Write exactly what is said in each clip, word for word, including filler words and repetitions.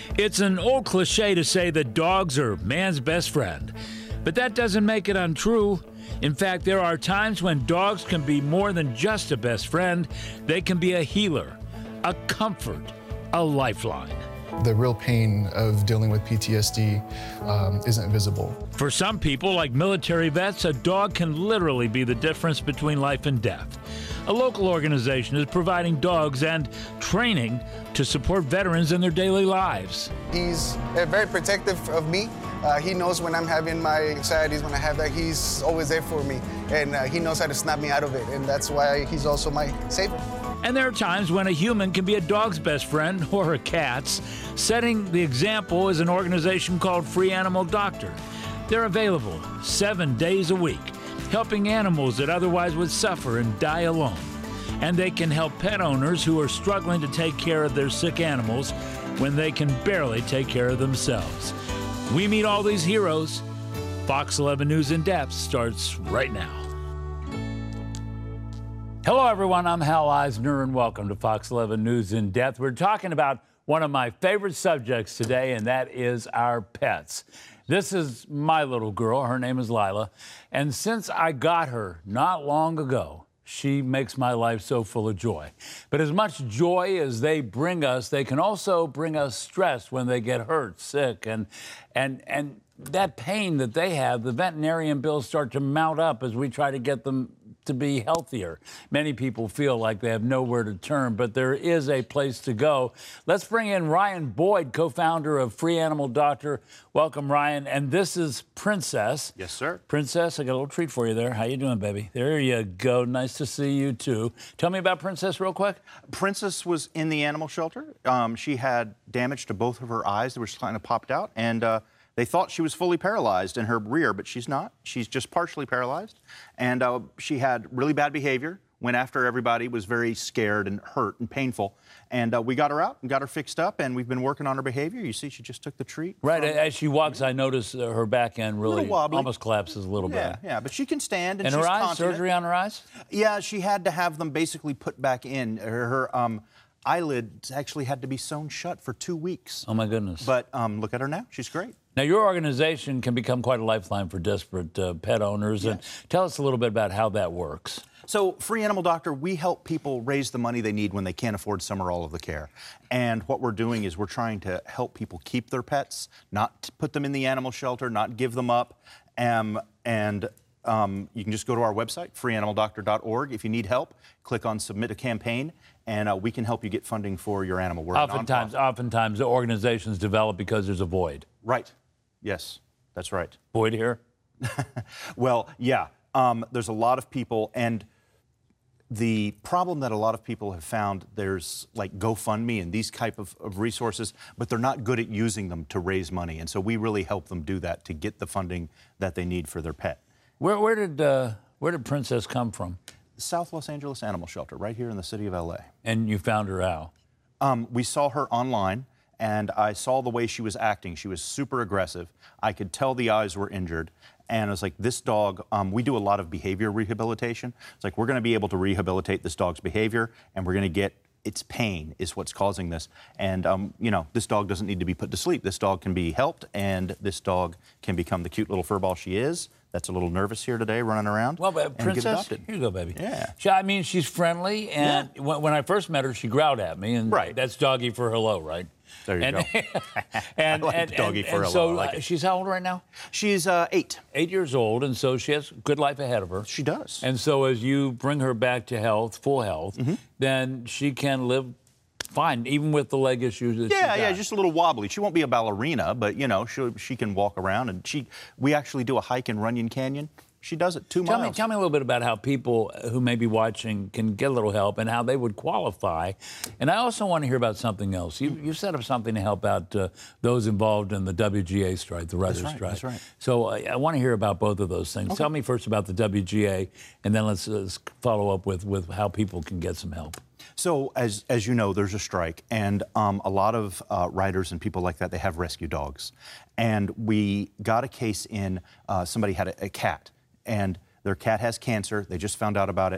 It's an old cliche to say that dogs are man's best friend, but that doesn't make it untrue. In fact, there are times when dogs can be more than just a best friend. They can be a healer, a comfort, a lifeline. The real pain of dealing with P T S D um, isn't visible. For some people, like military vets, a dog can literally be the difference between life and death. A local organization is providing dogs and training to support veterans in their daily lives. He's uh, very protective of me. Uh, he knows when I'm having my anxieties, when I have that, he's always there for me. And uh, he knows how to snap me out of it. And that's why he's also my savior. And there are times when a human can be a dog's best friend or a cat's. Setting the example is an organization called Free Animal Doctor. They're available seven days a week, helping animals that otherwise would suffer and die alone. And they can help pet owners who are struggling to take care of their sick animals when they can barely take care of themselves. We meet all these heroes. Fox eleven News in Depth starts right now. Hello, everyone. I'm Hal Eisner, and welcome to Fox eleven News in Depth. We're talking about one of my favorite subjects today, and that is our pets. This is my little girl. Her name is Lila. And since I got her not long ago, she makes my life so full of joy. But as much joy as they bring us, they can also bring us stress when they get hurt, sick, and and and that pain that they have, the veterinarian bills start to mount up as we try to get them to be healthier. Many people feel like they have nowhere to turn, but there is a place to go. Let's bring in Ryan Boyd, co-founder of Free Animal Doctor. Welcome, Ryan. And this is Princess. Yes, sir. Princess, I got a little treat for you there. How you doing, baby? There you go. Nice to see you, too. Tell me about Princess real quick. Princess was in the animal shelter. Um, she had damage to both of her eyes. They were kind of popped out, and uh, they thought she was fully paralyzed in her rear, but she's not. She's just partially paralyzed. And uh, she had really bad behavior, went after everybody, was very scared and hurt and painful. And uh, we got her out and got her fixed up, and we've been working on her behavior. You see, she just took the treat. Right, from, as she walks, I notice uh, her back end really almost collapses a little yeah, bit. Yeah, but she can stand, and, and she's her eyes, confident. surgery on her eyes? Yeah, she had to have them basically put back in. Her, her um, eyelids actually had to be sewn shut for two weeks. Oh, my goodness. But um, look at her now. She's great. Now, your organization can become quite a lifeline for desperate uh, pet owners. Yes. And tell us a little bit about how that works. So, Free Animal Doctor, we help people raise the money they need when they can't afford some or all of the care. And what we're doing is we're trying to help people keep their pets, not put them in the animal shelter, not give them up. Um, and um, you can just go to our website, free animal doctor dot org. If you need help, click on Submit a Campaign, and uh, we can help you get funding for your animal. We're oftentimes, oftentimes, the organizations develop because there's a void. Right. Yes, that's right. Void here? Well, yeah. Um, there's a lot of people, and the problem that a lot of people have found, there's like GoFundMe and these type of, of resources, but they're not good at using them to raise money. And so we really help them do that to get the funding that they need for their pet. Where, where did uh, where did Princess come from? South Los Angeles Animal Shelter, right here in the city of L A. And you found her how? Um, we saw her online, and I saw the way she was acting. She was super aggressive. I could tell the eyes were injured. And I was like, this dog, um, we do a lot of behavior rehabilitation. It's like, we're going to be able to rehabilitate this dog's behavior, and we're going to get its pain is what's causing this. And, um, you know, this dog doesn't need to be put to sleep. This dog can be helped, and this dog can become the cute little furball she is. That's a little nervous here today, running around. Well, but Princess, here you go, baby. Yeah. She, I mean, she's friendly, and yeah. when, when I first met her, she growled at me, and right. that's doggy for hello, right? There you and, go. and, I like and, doggy and, for and hello. so I like uh, it. She's how old right now? She's uh, eight. Eight years old, and so she has a good life ahead of her. She does. And so as you bring her back to health, full health, mm-hmm. then she can live fine, even with the leg issues that yeah, she got. Yeah, just a little wobbly. She won't be a ballerina, but, you know, she she can walk around. And she, we actually do a hike in Runyon Canyon. She does it two tell miles. Me, tell me a little bit about how people who may be watching can get a little help and how they would qualify. And I also want to hear about something else. You, you set up something to help out uh, those involved in the W G A strike, the writers' that's right, strike. That's right. So uh, I want to hear about both of those things. Okay. Tell me first about the W G A, and then let's, let's follow up with, with how people can get some help. So, as as you know, there's a strike, and um, a lot of uh, writers and people like that, they have rescue dogs. And we got a case in, uh, somebody had a, a cat, and their cat has cancer. They just found out about it.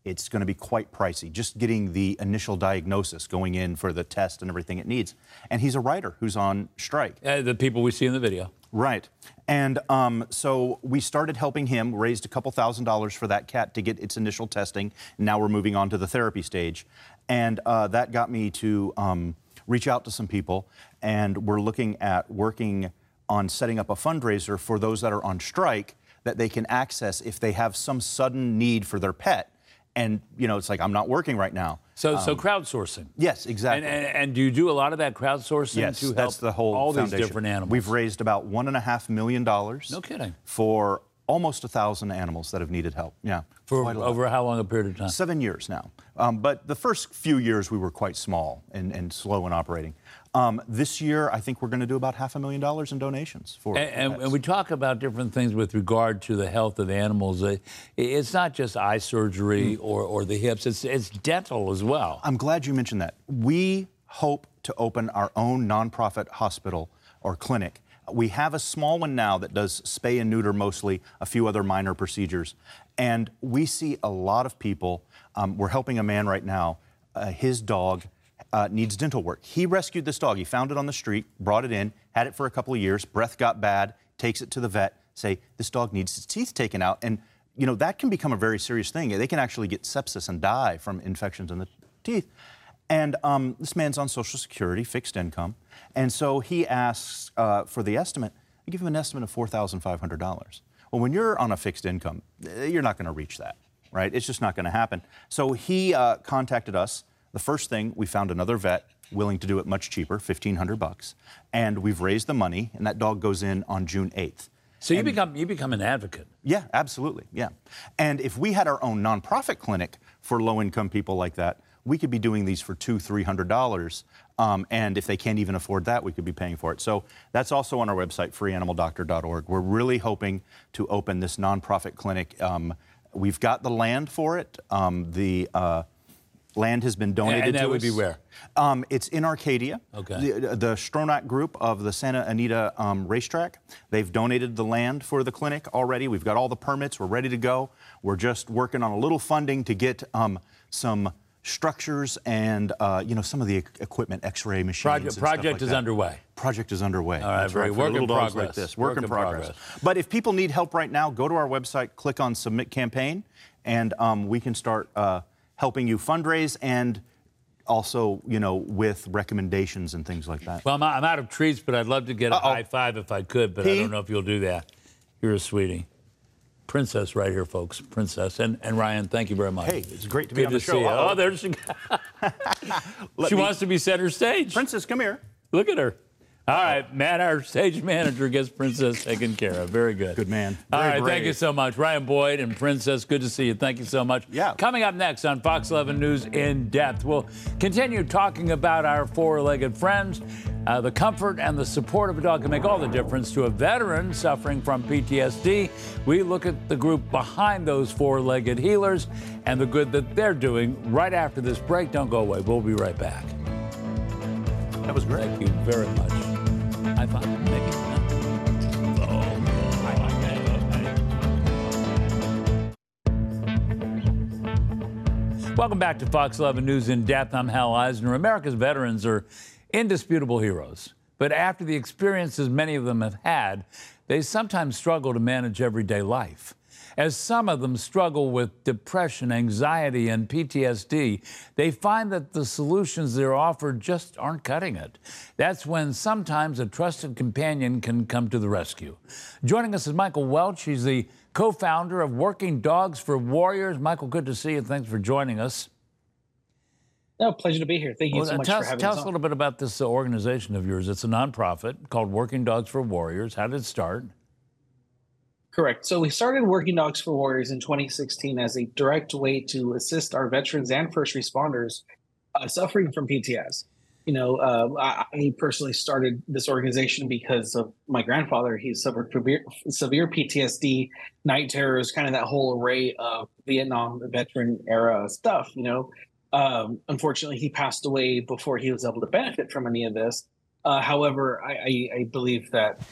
it's going to be quite pricey, just getting the initial diagnosis, going in for the test and everything it needs. And he's a writer who's on strike. Uh, the people we see in the video. Right. And um, so we started helping him, raised a couple thousand dollars for that cat to get its initial testing. Now we're moving on to the therapy stage. And uh, that got me to um, reach out to some people. And we're looking at working on setting up a fundraiser for those that are on strike that they can access if they have some sudden need for their pet. And, you know, it's like, I'm not working right now. So, um, so crowdsourcing. Yes, exactly. And, and, and do you do a lot of that crowdsourcing yes, to help that's the whole all foundation. these different animals? We've raised about one and a half million dollars. No kidding. For almost a thousand animals that have needed help. Yeah. For quite a lot. over how long a period of time? Seven years now. Um, but the first few years we were quite small and, and slow in operating. Um, this year, I think we're going to do about half a million dollars in donations for and, and, and we talk about different things with regard to the health of the animals. It, it's not just eye surgery mm. or, or the hips, it's, it's dental as well. I'm glad you mentioned that. We hope to open our own nonprofit hospital or clinic. We have a small one now that does spay and neuter mostly, a few other minor procedures. And we see a lot of people. Um, we're helping a man right now. Uh, his dog uh, needs dental work. He rescued this dog. He found it on the street, brought it in, had it for a couple of years. Breath got bad, takes it to the vet, say, this dog needs its teeth taken out. And, you know, that can become a very serious thing. They can actually get sepsis and die from infections in the teeth. And um, this man's on Social Security, fixed income. And so he asks uh, for the estimate. I give him an estimate of four thousand five hundred dollars. Well, when you're on a fixed income, you're not going to reach that, right? It's just not going to happen. So he uh, contacted us. The first thing, we found another vet willing to do it much cheaper, fifteen hundred bucks. And we've raised the money, and that dog goes in on June eighth. So you and, become you become an advocate. Yeah, absolutely, yeah. And if we had our own nonprofit clinic for low-income people like that, we could be doing these for two, three hundred dollars, um, and if they can't even afford that, we could be paying for it. So that's also on our website, free animal doctor dot org. We're really hoping to open this nonprofit clinic. Um, we've got the land for it. Um, the uh, land has been donated and that to would us. be where? Um, it's in Arcadia. Okay. The, the Stronach Group of the Santa Anita um, Racetrack, they've donated the land for the clinic already. We've got all the permits. We're ready to go. We're just working on a little funding to get um, some structures and, uh, you know, some of the equipment, X-ray machines. Project, and project stuff like is that. underway. Project is underway. All right, That's very right. work For little in dogs progress. like this. Work, Work in in progress. progress. But if people need help right now, go to our website, click on Submit Campaign, and um, we can start uh, helping you fundraise and also, you know, with recommendations and things like that. Well, I'm, I'm out of treats, but I'd love to get a Uh-oh. high five if I could, but P? I don't know if you'll do that. You're a sweetie. Princess right here, folks. Princess. And, and Ryan, thank you very much. Hey, it's great to be Good on the to show. see you. Uh-oh. Oh, there she She me- wants to be center stage. Princess, come here. Look at her. All right, Matt, our stage manager, gets Princess taken care of. Very good. Good man. All Very right, thank brave. you so much. Ryan Boyd and Princess, good to see you. Thank you so much. Yeah. Coming up next on Fox eleven News In Depth, we'll continue talking about our four-legged friends. Uh, the comfort and the support of a dog can make all the difference to a veteran suffering from P T S D. We look at the group behind those four-legged healers and the good that they're doing right after this break. Don't go away. We'll be right back. That was great. Thank you very much. High five. Maybe. No. Oh, I like that. Welcome back to Fox eleven News In Depth. I'm Hal Eisner. America's veterans are indisputable heroes. But after the experiences many of them have had, they sometimes struggle to manage everyday life. As some of them struggle with depression, anxiety, and P T S D, they find that the solutions they're offered just aren't cutting it. That's when sometimes a trusted companion can come to the rescue. Joining us is Michael Welch. He's the co-founder of Working Dogs for Warriors. Michael, good to see you. Thanks for joining us. No, pleasure to be here. Thank you Well, so much tell for us, having tell us us a on. little bit about this uh, organization of yours. It's a nonprofit called Working Dogs for Warriors. How did it start? Correct. So we started Working Dogs for Warriors in twenty sixteen as a direct way to assist our veterans and first responders uh, suffering from P T S. You know, uh, I, I personally started this organization because of my grandfather. He suffered severe, severe P T S D, night terrors, kind of that whole array of Vietnam veteran era stuff, you know. Um, unfortunately, he passed away before he was able to benefit from any of this. Uh, however, I, I, I believe that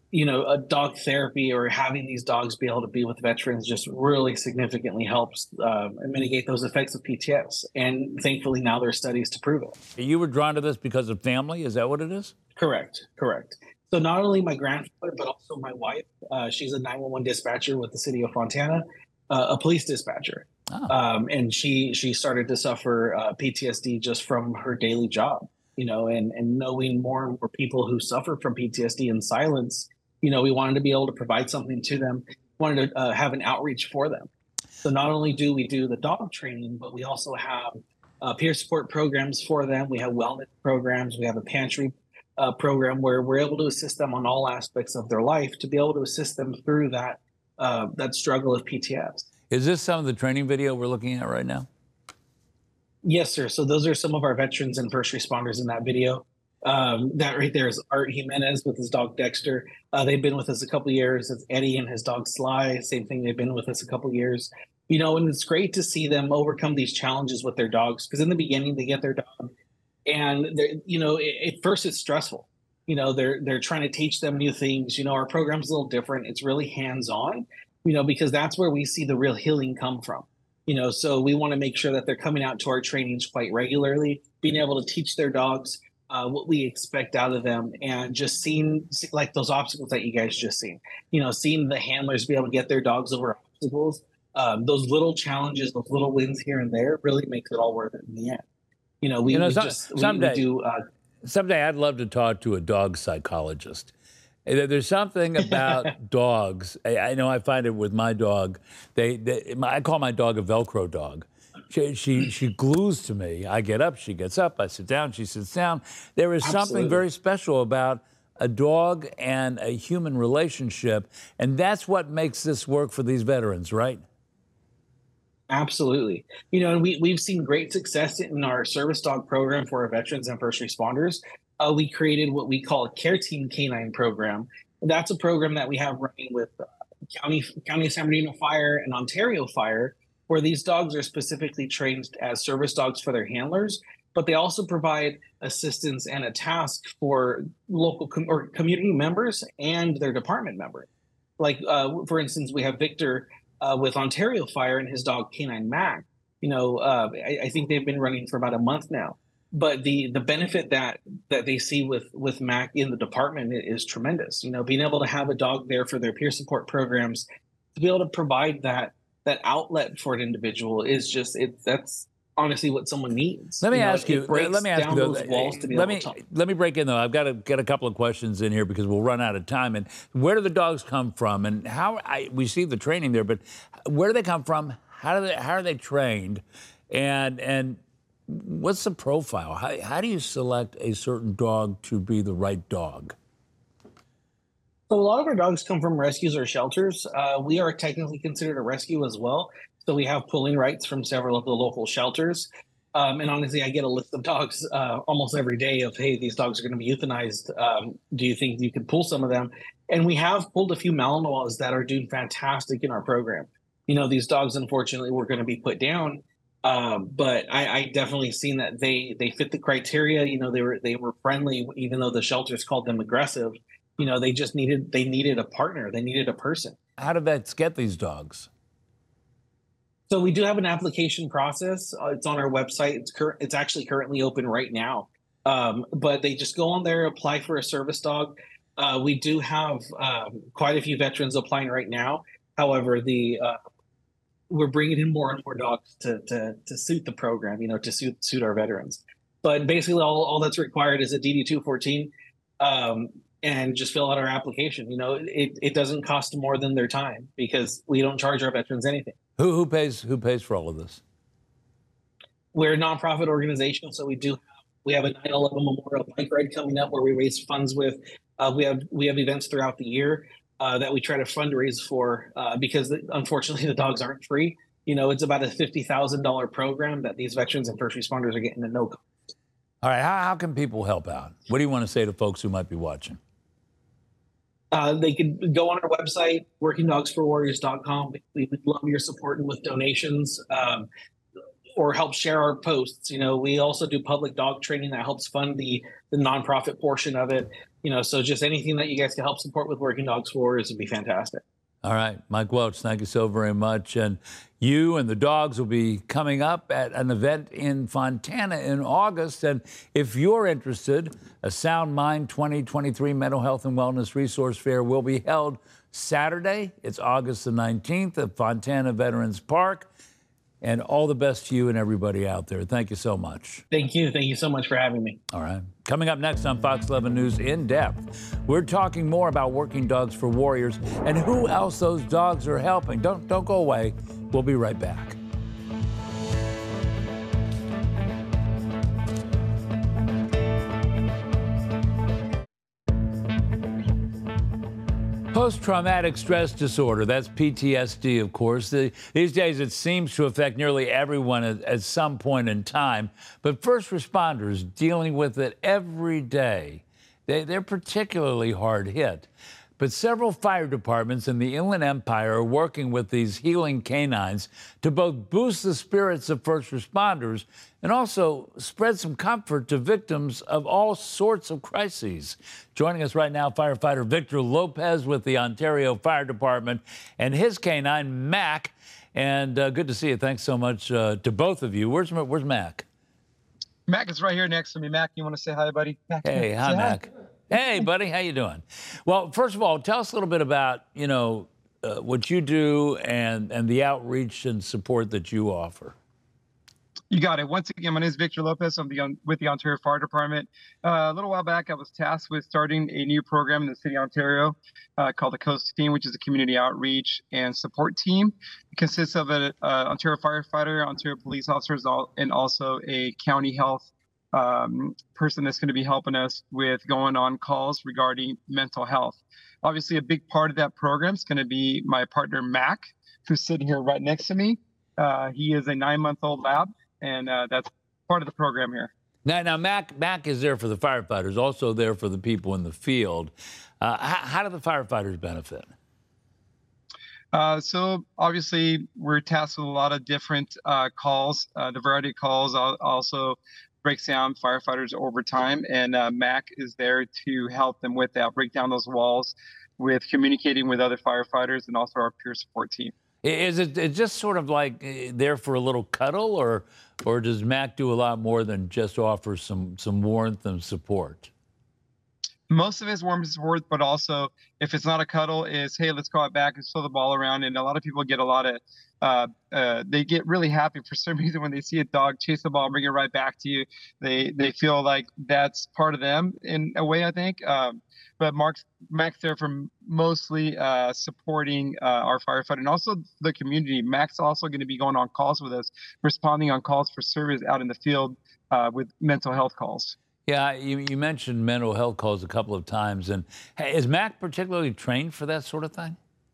you know, a dog therapy or having these dogs be able to be with veterans just really significantly helps um, mitigate those effects of P T S. And thankfully now there are studies to prove it. You were drawn to this because of family? Is that what it is? Correct, correct. So not only my grandfather, but also my wife. Uh, she's a nine one one dispatcher with the city of Fontana, uh, a police dispatcher. Oh. Um, and she she started to suffer uh, P T S D just from her daily job, you know, and, and knowing more and more people who suffer from P T S D in silence, you know, we wanted to be able to provide something to them, wanted to uh, have an outreach for them. So not only do we do the dog training, but we also have uh, peer support programs for them. We have wellness programs. We have a pantry uh, program where we're able to assist them on all aspects of their life to be able to assist them through that uh, that struggle of P T S. Is this some of the training video we're looking at right now? Yes, sir. So those are some of our veterans and first responders in that video. Um, that right there is Art Jimenez with his dog Dexter. Uh, they've been with us a couple years. It's Eddie and his dog Sly. Same thing. They've been with us a couple years. You know, and it's great to see them overcome these challenges with their dogs, because in the beginning they get their dog, and they're, you know, it, at first it's stressful. You know, they're they're trying to teach them new things. You know, our program's a little different. It's really hands-on. You know, because that's where we see the real healing come from. You know, so we want to make sure that they're coming out to our trainings quite regularly, being able to teach their dogs uh, what we expect out of them, and just seeing like those obstacles that you guys just seen. You know, seeing the handlers be able to get their dogs over obstacles, um, those little challenges, those little wins here and there, really makes it all worth it in the end. You know, we, you know, we some, just someday, we, we do. Uh, someday, I'd love to talk to a dog psychologist. There's something about dogs. I know I find it with my dog. They, they, I call my dog a Velcro dog. She, she, she glues to me. I get up, she gets up. I sit down, she sits down. There is Absolutely. something very special about a dog and a human relationship, and that's what makes this work for these veterans, right? Absolutely. You know, and we, we've seen great success in our service dog program for our veterans and first responders. Uh, we created what we call a Care Team Canine program. And that's a program that we have running with uh, County, County of San Bernardino Fire and Ontario Fire, where these dogs are specifically trained as service dogs for their handlers, but they also provide assistance and a task for local com- or community members and their department members. Like, uh, for instance, we have Victor uh, with Ontario Fire and his dog Canine Mac. You know, uh, I, I think they've been running for about a month now. But the the benefit that that they see with with Mac in the department is tremendous. You know, being able to have a dog there for their peer support programs, to be able to provide that that outlet for an individual is just it. That's honestly what someone needs. Let me you know, ask you. Let me ask you. Though, let me to let me break in though. I've got to get a couple of questions in here because we'll run out of time. And where do the dogs come from? And how I, we see the training there, but where do they come from? How do they how are they trained? And and what's the profile? How, how do you select a certain dog to be the right dog? So a lot of our dogs come from rescues or shelters. Uh, we are technically considered a rescue as well. So we have pulling rights from several of the local shelters. Um, and honestly, I get a list of dogs uh, almost every day of, hey, these dogs are going to be euthanized. Um, do you think you could pull some of them? And we have pulled a few Malinois that are doing fantastic in our program. You know, these dogs, unfortunately, were going to be put down. Um, but I, I definitely seen that they they fit the criteria. You know, they were they were friendly, even though the shelters called them aggressive. You know, they just needed they needed a partner. They needed a person. How did vets get these dogs? So we do have an application process. Uh, it's on our website. It's cur- it's actually currently open right now. Um, but they just go on there, apply for a service dog. Uh, we do have um, quite a few veterans applying right now. However, the uh, we're bringing in more and more dogs to, to, to suit the program, you know, to suit, suit our veterans. But basically all, all that's required is a D D two fourteen um, and just fill out our application. You know, it, it doesn't cost more than their time because we don't charge our veterans anything. Who, who pays, who pays for all of this? We're a nonprofit organization. So we do, have, we have a nine eleven Memorial Bike Ride coming up where we raise funds with, uh, we have, we have events throughout the year. Uh, that we try to fundraise for uh, because the, unfortunately the dogs aren't free. You know, it's about a fifty thousand dollars program that these veterans and first responders are getting to no cost. All right, how, how can people help out? What do you want to say to folks who might be watching? Uh, they can go on our website, working dogs for warriors dot com. We would love your support and with donations. Um, or help share our posts. You know, we also do public dog training that helps fund the the nonprofit portion of it. You know, so just anything that you guys can help support with Working Dogs for Warriors would be fantastic. All right, Mike Welch, thank you so very much. And you and the dogs will be coming up at an event in Fontana in August. And if you're interested, a Sound Mind twenty twenty-three Mental Health and Wellness Resource Fair will be held Saturday. It's August the nineteenth at Fontana Veterans Park. And all the best to you and everybody out there. Thank you so much. Thank you. Thank you so much for having me. All right. Coming up next on Fox eleven News In Depth, we're talking more about Working Dogs for Warriors and who else those dogs are helping. Don't, don't go away. We'll be right back. Post-traumatic stress disorder, that's P T S D, of course. The, these days, it seems to affect nearly everyone at, at some point in time. But first responders dealing with it every day, they, they're particularly hard hit. But several fire departments in the Inland Empire are working with these healing canines to both boost the spirits of first responders and also spread some comfort to victims of all sorts of crises. Joining us right now, firefighter Victor Lopez with the Ontario Fire Department and his canine, Mac. And uh, good to see you. Thanks so much uh, to both of you. Where's, where's Mac? Mac is right here next to me. Mac, you want to say hi, buddy? Mac, hey, hi, Mac. Hi. Hey, buddy, how you doing? Well, first of all, tell us a little bit about, you know, uh, what you do and, and the outreach and support that you offer. You got it. Once again, my name is Victor Lopez. I'm the, with the Ontario Fire Department. Uh, a little while back, I was tasked with starting a new program in the city of Ontario uh, called the Coast Team, which is a community outreach and support team. It consists of an Ontario firefighter, Ontario police officers, and also a county health um, person that's going to be helping us with going on calls regarding mental health. Obviously, a big part of that program is going to be my partner, Mac, who's sitting here right next to me. Uh, he is a nine-month-old lab, and uh, that's part of the program here. Now, now Mac, Mac is there for the firefighters, also there for the people in the field. Uh, how, how do the firefighters benefit? Uh, so obviously, we're tasked with a lot of different uh, calls. Uh, the variety of calls also breaks down firefighters over time, and uh, Mac is there to help them with that, break down those walls with communicating with other firefighters and also our peer support team. Is it it's just sort of like there for a little cuddle, or or does Mac do a lot more than just offer some some warmth and support? Most of it is warmth and support, but also if it's not a cuddle, is hey, let's go out back and throw the ball around. And a lot of people get a lot of uh, uh, they get really happy for some reason when they see a dog chase the ball and bring it right back to you. They they feel like that's part of them in a way, I think. Um, but Mark's, Mac's there for mostly uh, supporting uh, our firefighter and also the community. Mac's also going to be going on calls with us, responding on calls for service out in the field uh, with mental health calls. Yeah, you, you mentioned mental health calls a couple of times. And hey, is Mac particularly trained for that sort of thing?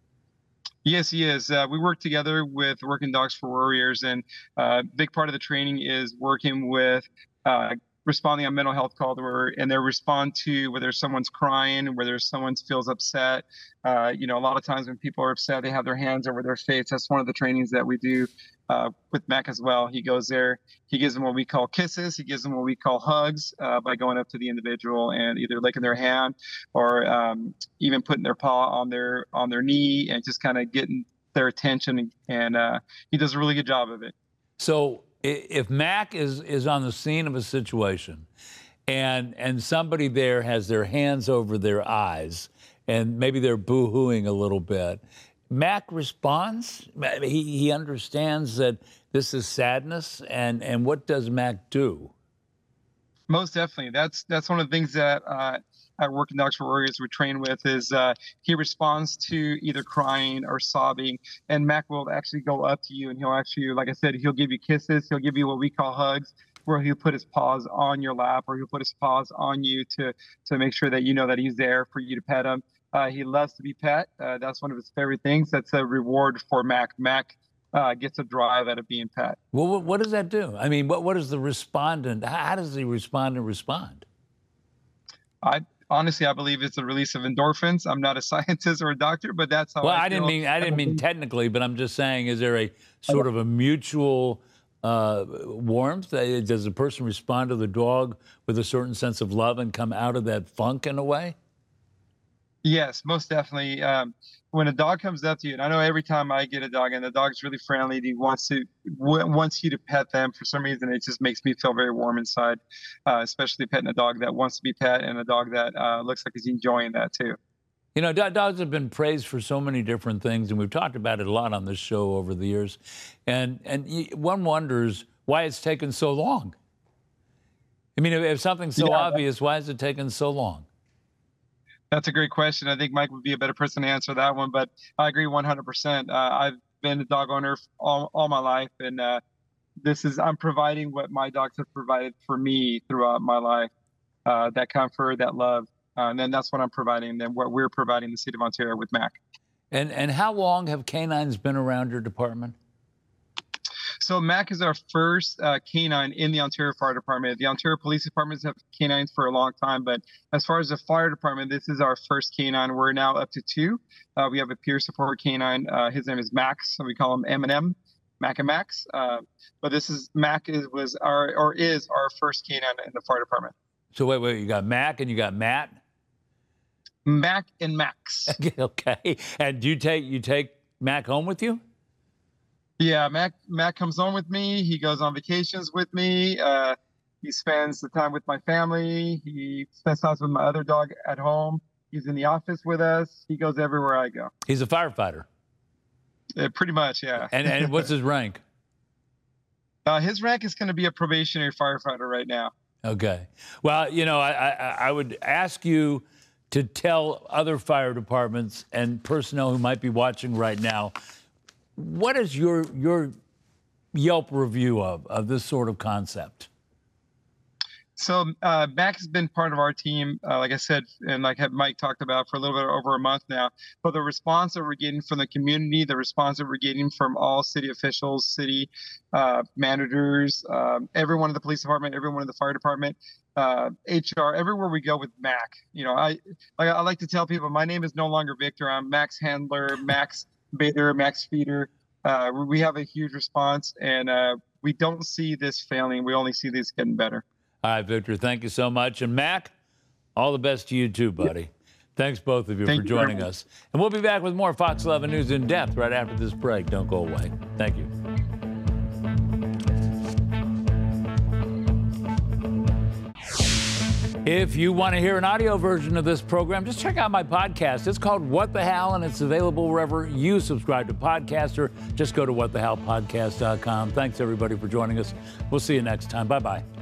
Yes, he is. Uh, we work together with Working Dogs for Warriors, and a uh, big part of the training is working with uh, responding on mental health calls, and they respond to whether someone's crying, whether someone feels upset. Uh, you know, a lot of times when people are upset, they have their hands over their face. That's one of the trainings that we do uh, with Mac as well. He goes there, he gives them what we call kisses, he gives them what we call hugs uh, by going up to the individual and either licking their hand or um, even putting their paw on their on their knee and just kind of getting their attention. And uh, he does a really good job of it. So if Mac is, is on the scene of a situation and and somebody there has their hands over their eyes and maybe they're boo-hooing a little bit, Mac responds? He, he understands that this is sadness, and, and what does Mac do? Most definitely. That's that's one of the things that uh, at Working Dogs for Warriors we train with is uh, he responds to either crying or sobbing, and Mac will actually go up to you and he'll actually, like I said, he'll give you kisses, he'll give you what we call hugs, where he'll put his paws on your lap or he'll put his paws on you to to make sure that you know that he's there for you to pet him. Uh, he loves to be pet. Uh, that's one of his favorite things. That's a reward for Mac. Mac uh, gets a drive out of being pet. Well, what, what does that do? I mean, what what is the respondent? How, how does the respondent respond? I honestly, I believe it's a release of endorphins. I'm not a scientist or a doctor, but that's how. Well, I, I didn't mean I didn't mean technically, but I'm just saying, is there a sort of a mutual uh, warmth? Uh, Does the person respond to the dog with a certain sense of love and come out of that funk in a way? Yes, most definitely. Um, when a dog comes up to you, and I know every time I get a dog and the dog's really friendly, he wants to w- wants you to pet them. For some reason, it just makes me feel very warm inside, uh, especially petting a dog that wants to be pet and a dog that uh, looks like he's enjoying that too. You know, do- dogs have been praised for so many different things, and we've talked about it a lot on this show over the years. And and y- one wonders why it's taken so long. I mean, if, if something's so Yeah. obvious, why has it taken so long? That's a great question. I think Mike would be a better person to answer that one, but I agree one hundred percent. Uh, I've been a dog owner all, all my life, and uh, this is I'm providing what my dogs have provided for me throughout my life, uh, that comfort, that love, uh, and then that's what I'm providing, and then what we're providing the state of Ontario with Mac. And and how long have canines been around your department? So Mac is our first uh, canine in the Ontario Fire Department. The Ontario Police Departments have canines for a long time, but as far as the fire department, this is our first canine. We're now up to two. Uh, we have a peer support canine. Uh, his name is Max, so we call him M and M, Mac and Max. Uh, but this is Mac is was our or is our first canine in the fire department. So wait, wait, you got Mac and you got Matt? Mac and Max. Okay. And do you take you take Mac home with you? Yeah, Mac Mac comes home with me. He goes on vacations with me. Uh, he spends the time with my family. He spends time with my other dog at home. He's in the office with us. He goes everywhere I go. He's a firefighter. Uh, pretty much, yeah. And and what's his rank? Uh, his rank is going to be a probationary firefighter right now. Okay. Well, you know, I, I I would ask you to tell other fire departments and personnel who might be watching right now, what is your your Yelp review of, of this sort of concept? So uh, Mac has been part of our team, uh, like I said, and like Mike talked about, for a little bit over a month now. But the response that we're getting from the community, the response that we're getting from all city officials, city uh, managers, um, everyone in the police department, everyone in the fire department, uh, H R, everywhere we go with Mac. You know, I, I I like to tell people my name is no longer Victor. I'm Max Handler, Max Bader, Max Feeder. Uh, we have a huge response, and uh, we don't see this failing. We only see this getting better. All right, Victor, thank you so much. And Mac, all the best to you too, buddy. Yep. Thanks, both of you, Thank for you joining us. And we'll be back with more Fox eleven News in Depth right after this break. Don't go away. Thank you. If you want to hear an audio version of this program, just check out my podcast. It's called What the Hell, and it's available wherever you subscribe to podcasts, or just go to what the hell podcast dot com. Thanks, everybody, for joining us. We'll see you next time. Bye-bye.